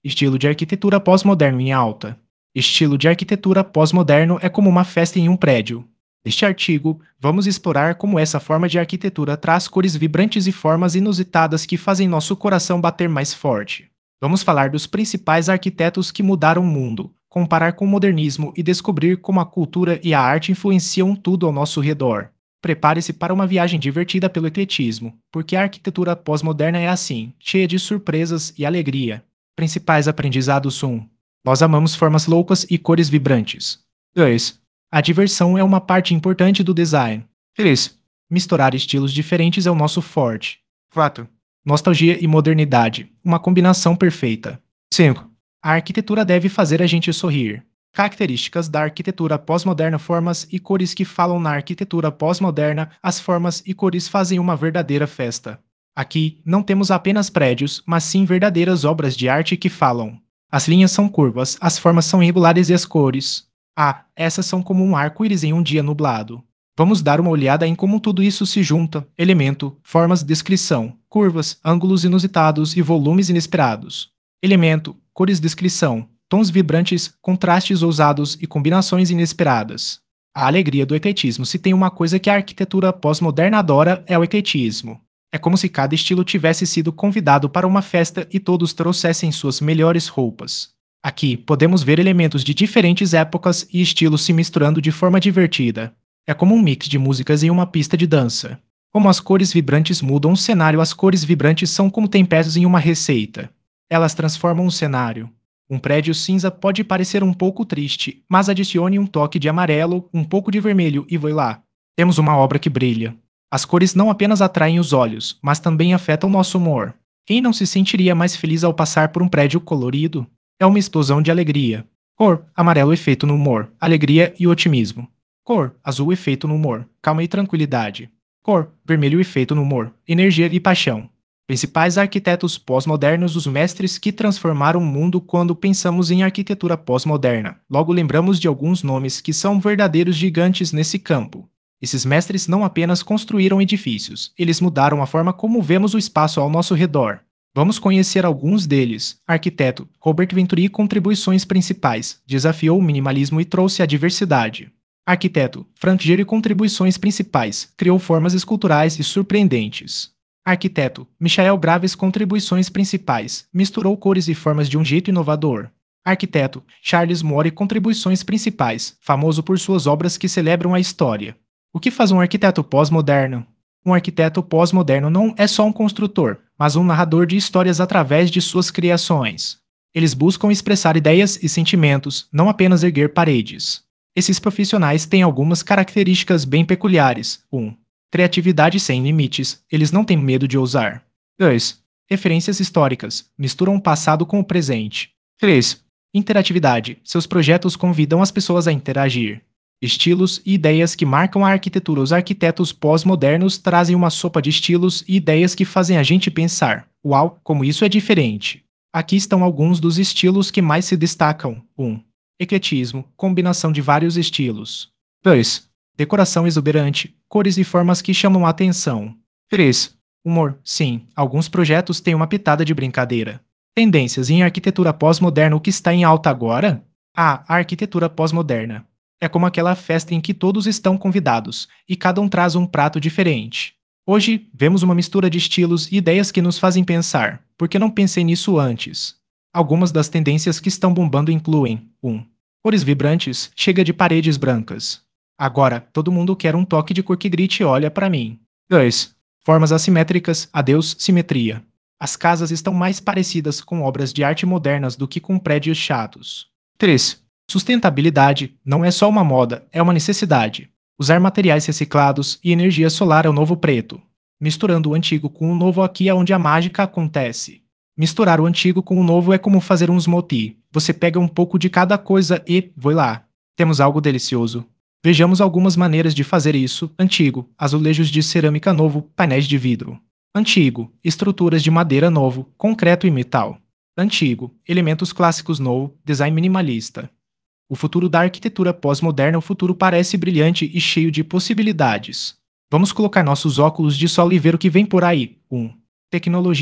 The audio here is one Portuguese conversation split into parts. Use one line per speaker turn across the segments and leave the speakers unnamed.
Estilo de arquitetura pós-moderno em alta. Estilo de arquitetura pós-moderno é como uma festa em um prédio. Neste artigo, vamos explorar como essa forma de arquitetura traz cores vibrantes e formas inusitadas que fazem nosso coração bater mais forte. Vamos falar dos principais arquitetos que mudaram o mundo, comparar com o modernismo e descobrir como a cultura e a arte influenciam tudo ao nosso redor. Prepare-se para uma viagem divertida pelo ecletismo, porque a arquitetura pós-moderna é assim, cheia de surpresas e alegria. Principais aprendizados são: nós amamos formas loucas e cores vibrantes. 2. A diversão é uma parte importante do design. 3. Misturar estilos diferentes é o nosso forte. 4. Nostalgia e modernidade, uma combinação perfeita. 5. A arquitetura deve fazer a gente sorrir. Características da arquitetura pós-moderna: formas e cores que falam. Na arquitetura pós-moderna, as formas e cores fazem uma verdadeira festa. Aqui, não temos apenas prédios, mas sim verdadeiras obras de arte que falam. As linhas são curvas, as formas são irregulares e as cores. Essas são como um arco-íris em um dia nublado. Vamos dar uma olhada em como tudo isso se junta: elemento, formas, descrição, curvas, ângulos inusitados e volumes inesperados. Elemento, cores, descrição, tons vibrantes, contrastes ousados e combinações inesperadas. A alegria do ecletismo: se tem uma coisa que a arquitetura pós-moderna adora, é o ecletismo. É como se cada estilo tivesse sido convidado para uma festa e todos trouxessem suas melhores roupas. Aqui, podemos ver elementos de diferentes épocas e estilos se misturando de forma divertida. É como um mix de músicas em uma pista de dança. Como as cores vibrantes mudam o cenário: as cores vibrantes são como temperos em uma receita. Elas transformam o cenário. Um prédio cinza pode parecer um pouco triste, mas adicione um toque de amarelo, um pouco de vermelho e voilá, temos uma obra que brilha. As cores não apenas atraem os olhos, mas também afetam nosso humor. Quem não se sentiria mais feliz ao passar por um prédio colorido? É uma explosão de alegria. Cor: amarelo, efeito no humor, alegria e otimismo. Cor: azul, efeito no humor, calma e tranquilidade. Cor: vermelho, efeito no humor, energia e paixão. Principais arquitetos pós-modernos: os mestres que transformaram o mundo. Quando pensamos em arquitetura pós-moderna, logo lembramos de alguns nomes que são verdadeiros gigantes nesse campo. Esses mestres não apenas construíram edifícios, eles mudaram a forma como vemos o espaço ao nosso redor. Vamos conhecer alguns deles. Arquiteto Robert Venturi: contribuições principais, desafiou o minimalismo e trouxe a diversidade. Arquiteto Frank Gehry: contribuições principais, criou formas esculturais e surpreendentes. Arquiteto Michael Graves: contribuições principais, misturou cores e formas de um jeito inovador. Arquiteto Charles Moore: contribuições principais, famoso por suas obras que celebram a história. O que faz um arquiteto pós-moderno? Um arquiteto pós-moderno não é só um construtor, mas um narrador de histórias através de suas criações. Eles buscam expressar ideias e sentimentos, não apenas erguer paredes. Esses profissionais têm algumas características bem peculiares. 1. Criatividade sem limites, eles não têm medo de ousar. 2. Referências históricas, misturam o passado com o presente. 3. Interatividade, seus projetos convidam as pessoas a interagir. Estilos e ideias que marcam a arquitetura: os arquitetos pós-modernos trazem uma sopa de estilos e ideias que fazem a gente pensar: uau, como isso é diferente! Aqui estão alguns dos estilos que mais se destacam. 1. Ecletismo, combinação de vários estilos. 2. Decoração exuberante, cores e formas que chamam a atenção. 3. Humor, sim, alguns projetos têm uma pitada de brincadeira. Tendências em arquitetura pós-moderna: o que está em alta agora? A arquitetura pós-moderna é como aquela festa em que todos estão convidados, e cada um traz um prato diferente. Hoje, vemos uma mistura de estilos e ideias que nos fazem pensar: por que não pensei nisso antes? Algumas das tendências que estão bombando incluem: 1. Cores vibrantes, chega de paredes brancas. Agora, todo mundo quer um toque de cor que grite: olha para mim. 2. Formas assimétricas, adeus simetria. As casas estão mais parecidas com obras de arte modernas do que com prédios chatos. 3. Sustentabilidade, não é só uma moda, é uma necessidade. Usar materiais reciclados e energia solar é o novo preto. Misturando o antigo com o novo, aqui é onde a mágica acontece. Misturar o antigo com o novo é como fazer um smoothie. Você pega um pouco de cada coisa e, voilá, temos algo delicioso. Vejamos algumas maneiras de fazer isso. Antigo, azulejos de cerâmica novo, painéis de vidro. Antigo, estruturas de madeira novo, concreto e metal. Antigo, elementos clássicos novo, design minimalista. O futuro da arquitetura pós-moderna: o futuro parece brilhante e cheio de possibilidades. Vamos colocar nossos óculos de sol e ver o que vem por aí. 1. Tecnologia.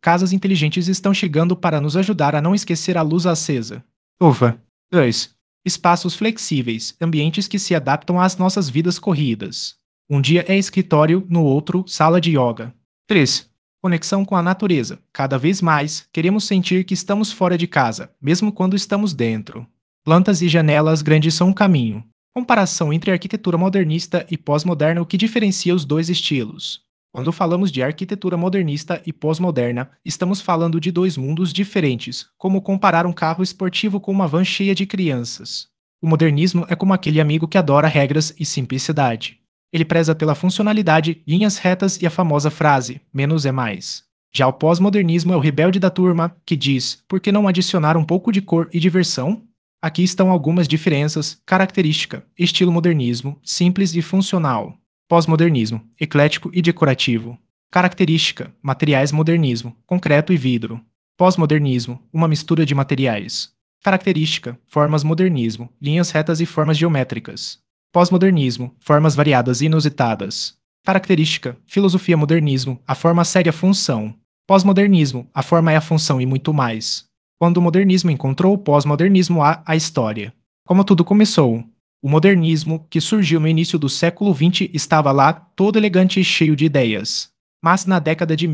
casas inteligentes estão chegando para nos ajudar a não esquecer a luz acesa. Ufa. 2. Espaços flexíveis, ambientes que se adaptam às nossas vidas corridas. Um dia é escritório, no outro, sala de yoga. 3. Conexão com a natureza. Cada vez mais, queremos sentir que estamos fora de casa, mesmo quando estamos dentro. Plantas e janelas grandes são um caminho. Comparação entre arquitetura modernista e pós-moderna, o que diferencia os dois estilos. Quando falamos de arquitetura modernista e pós-moderna, estamos falando de dois mundos diferentes, como comparar um carro esportivo com uma van cheia de crianças. O modernismo é como aquele amigo que adora regras e simplicidade. Ele preza pela funcionalidade, linhas retas e a famosa frase, menos é mais. Já o pós-modernismo é o rebelde da turma, que diz, por que não adicionar um pouco de cor e diversão? Aqui estão algumas diferenças: característica, estilo modernismo, simples e funcional. Pós-modernismo, eclético e decorativo. Característica, materiais modernismo, concreto e vidro. Pós-modernismo, uma mistura de materiais. Característica, formas modernismo, linhas retas e formas geométricas. Pós-modernismo, formas variadas e inusitadas. Característica, filosofia modernismo, a forma segue a função. Pós-modernismo, a forma é a função e muito mais. Quando o modernismo encontrou o pós-modernismo, há a história. Como tudo começou. O modernismo, que surgiu no início do século XX, estava lá, todo elegante e cheio de ideias. Mas na década de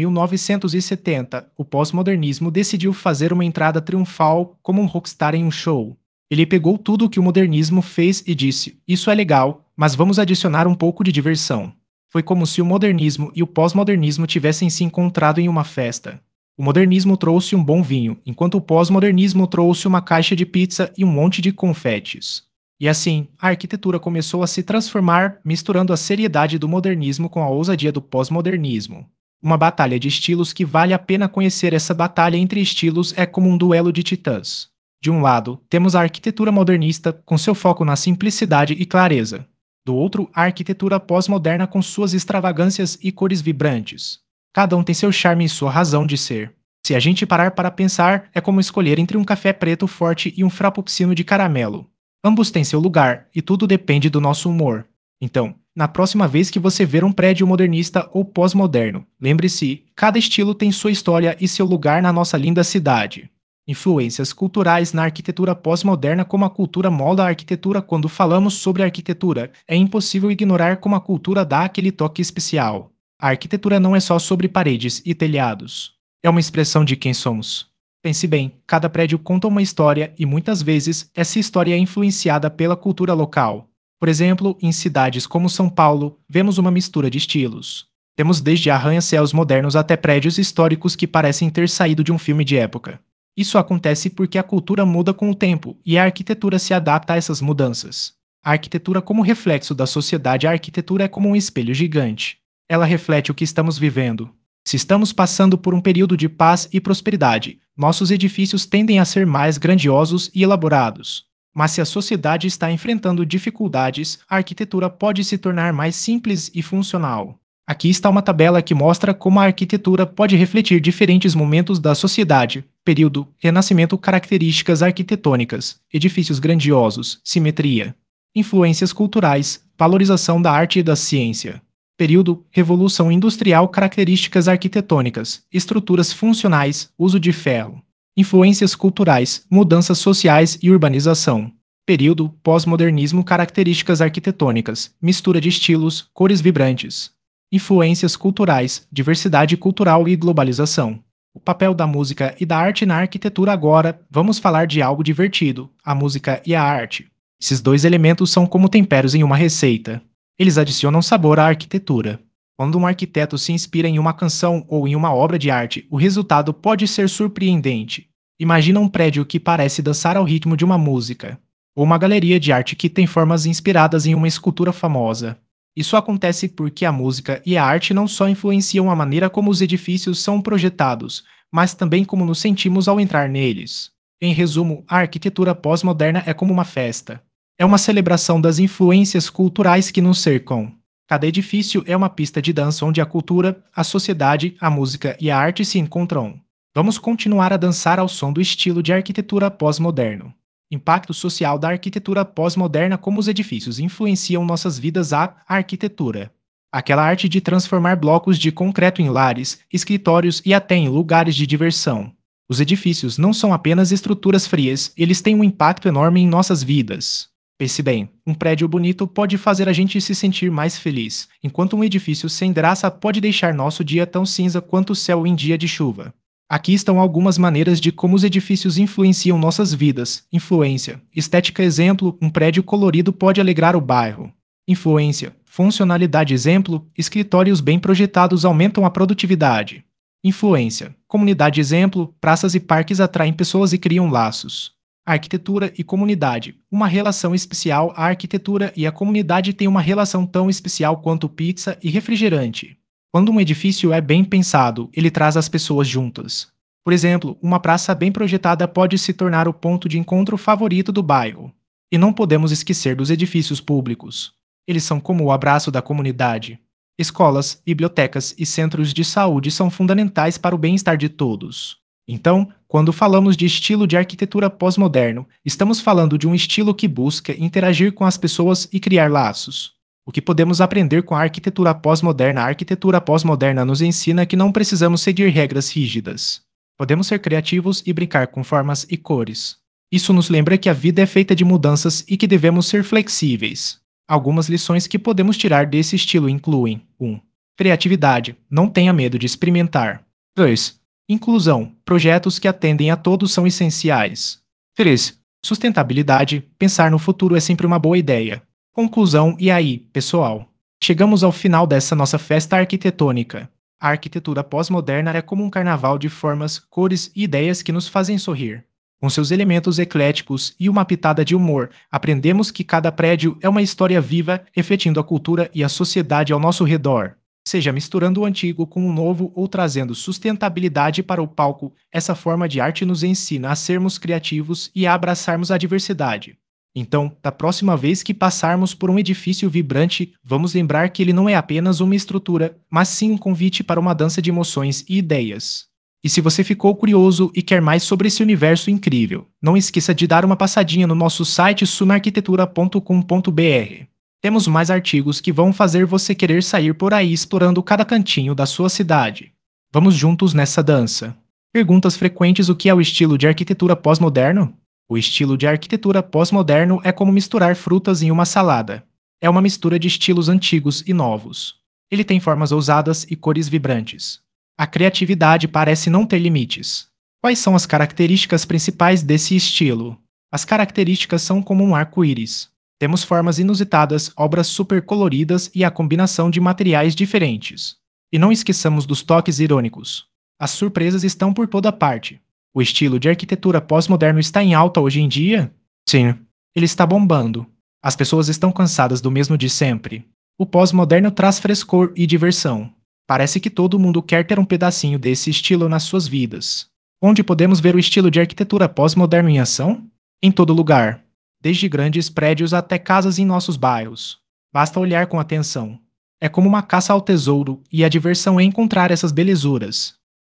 1970, o pós-modernismo decidiu fazer uma entrada triunfal como um rockstar em um show. Ele pegou tudo o que o modernismo fez e disse: isso é legal, mas vamos adicionar um pouco de diversão. Foi como se o modernismo e o pós-modernismo tivessem se encontrado em uma festa. O modernismo trouxe um bom vinho, enquanto o pós-modernismo trouxe uma caixa de pizza e um monte de confetes. E assim, a arquitetura começou a se transformar, misturando a seriedade do modernismo com a ousadia do pós-modernismo. Uma batalha de estilos que vale a pena conhecer. Essa batalha entre estilos é como um duelo de titãs. De um lado, temos a arquitetura modernista, com seu foco na simplicidade e clareza. Do outro, a arquitetura pós-moderna com suas extravagâncias e cores vibrantes. Cada um tem seu charme e sua razão de ser. Se a gente parar para pensar, é como escolher entre um café preto forte e um frappuccino de caramelo. Ambos têm seu lugar, e tudo depende do nosso humor. Então, na próxima vez que você ver um prédio modernista ou pós-moderno, lembre-se, cada estilo tem sua história e seu lugar na nossa linda cidade. Influências culturais na arquitetura pós-moderna. Como a cultura molda a arquitetura. Quando falamos sobre arquitetura, é impossível ignorar como a cultura dá aquele toque especial. A arquitetura não é só sobre paredes e telhados. É uma expressão de quem somos. Pense bem, cada prédio conta uma história e muitas vezes essa história é influenciada pela cultura local. Por exemplo, em cidades como São Paulo, vemos uma mistura de estilos. Temos desde arranha-céus modernos até prédios históricos que parecem ter saído de um filme de época. Isso acontece porque a cultura muda com o tempo e a arquitetura se adapta a essas mudanças. A arquitetura como reflexo da sociedade. A arquitetura é como um espelho gigante. Ela reflete o que estamos vivendo. Se estamos passando por um período de paz e prosperidade, nossos edifícios tendem a ser mais grandiosos e elaborados. Mas se a sociedade está enfrentando dificuldades, a arquitetura pode se tornar mais simples e funcional. Aqui está uma tabela que mostra como a arquitetura pode refletir diferentes momentos da sociedade. Período, Renascimento, características arquitetônicas, edifícios grandiosos, simetria. Influências culturais, valorização da arte e da ciência. Período, Revolução Industrial, características arquitetônicas, estruturas funcionais, uso de ferro. Influências culturais, mudanças sociais e urbanização. Período, Pós-modernismo, características arquitetônicas, mistura de estilos, cores vibrantes. Influências culturais, diversidade cultural e globalização. O papel da música e da arte na arquitetura. Agora, vamos falar de algo divertido, a música e a arte. Esses dois elementos são como temperos em uma receita. Eles adicionam sabor à arquitetura. Quando um arquiteto se inspira em uma canção ou em uma obra de arte, o resultado pode ser surpreendente. Imagina um prédio que parece dançar ao ritmo de uma música, ou uma galeria de arte que tem formas inspiradas em uma escultura famosa. Isso acontece porque a música e a arte não só influenciam a maneira como os edifícios são projetados, mas também como nos sentimos ao entrar neles. Em resumo, a arquitetura pós-moderna é como uma festa. É uma celebração das influências culturais que nos cercam. Cada edifício é uma pista de dança onde a cultura, a sociedade, a música e a arte se encontram. Vamos continuar a dançar ao som do estilo de arquitetura pós-moderno. Impacto social da arquitetura pós-moderna. Como os edifícios influenciam nossas vidas. A arquitetura Aquela arte de transformar blocos de concreto em lares, escritórios e até em lugares de diversão. Os edifícios não são apenas estruturas frias, eles têm um impacto enorme em nossas vidas. Pense bem, um prédio bonito pode fazer a gente se sentir mais feliz, enquanto um edifício sem graça pode deixar nosso dia tão cinza quanto o céu em dia de chuva. Aqui estão algumas maneiras de como os edifícios influenciam nossas vidas. Influência. Estética exemplo, um prédio colorido pode alegrar o bairro. Influência. Funcionalidade exemplo, escritórios bem projetados aumentam a produtividade. Influência. Comunidade exemplo, praças e parques atraem pessoas e criam laços. Arquitetura e comunidade. Uma relação especial, a arquitetura e a comunidade têm uma relação tão especial quanto pizza e refrigerante. Quando um edifício é bem pensado, ele traz as pessoas juntas. Por exemplo, uma praça bem projetada pode se tornar o ponto de encontro favorito do bairro. E não podemos esquecer dos edifícios públicos. Eles são como o abraço da comunidade. Escolas, bibliotecas e centros de saúde são fundamentais para o bem-estar de todos. Então, quando falamos de estilo de arquitetura pós-moderno, estamos falando de um estilo que busca interagir com as pessoas e criar laços. O que podemos aprender com a arquitetura pós-moderna? A arquitetura pós-moderna nos ensina que não precisamos seguir regras rígidas. Podemos ser criativos e brincar com formas e cores. Isso nos lembra que a vida é feita de mudanças e que devemos ser flexíveis. Algumas lições que podemos tirar desse estilo incluem: 1. Criatividade. Não tenha medo de experimentar. 2. Inclusão. Projetos que atendem a todos são essenciais. 3. Sustentabilidade. Pensar no futuro é sempre uma boa ideia. Conclusão. E aí, pessoal? Chegamos ao final dessa nossa festa arquitetônica. A arquitetura pós-moderna é como um carnaval de formas, cores e ideias que nos fazem sorrir. Com seus elementos ecléticos e uma pitada de humor, aprendemos que cada prédio é uma história viva, refletindo a cultura e a sociedade ao nosso redor. Seja misturando o antigo com o novo ou trazendo sustentabilidade para o palco, essa forma de arte nos ensina a sermos criativos e a abraçarmos a diversidade. Então, da próxima vez que passarmos por um edifício vibrante, vamos lembrar que ele não é apenas uma estrutura, mas sim um convite para uma dança de emoções e ideias. E se você ficou curioso e quer mais sobre esse universo incrível, não esqueça de dar uma passadinha no nosso site sumarquitetura.com.br. Temos mais artigos que vão fazer você querer sair por aí explorando cada cantinho da sua cidade. Vamos juntos nessa dança. Perguntas frequentes: o que é o estilo de arquitetura pós-moderno? O estilo de arquitetura pós-moderno é como misturar frutas em uma salada. É uma mistura de estilos antigos e novos. Ele tem formas ousadas e cores vibrantes. A criatividade parece não ter limites. Quais são as características principais desse estilo? As características são como um arco-íris. Temos formas inusitadas, obras super coloridas e a combinação de materiais diferentes. E não esqueçamos dos toques irônicos. As surpresas estão por toda parte. O estilo de arquitetura pós-moderno está em alta hoje em dia? Sim. Ele está bombando. As pessoas estão cansadas do mesmo de sempre. O pós-moderno traz frescor e diversão. Parece que todo mundo quer ter um pedacinho desse estilo nas suas vidas. Onde podemos ver o estilo de arquitetura pós-moderno em ação? Em todo lugar. Desde grandes prédios até casas em nossos bairros. Basta olhar com atenção. É como uma caça ao tesouro, e a diversão é encontrar essas belezuras.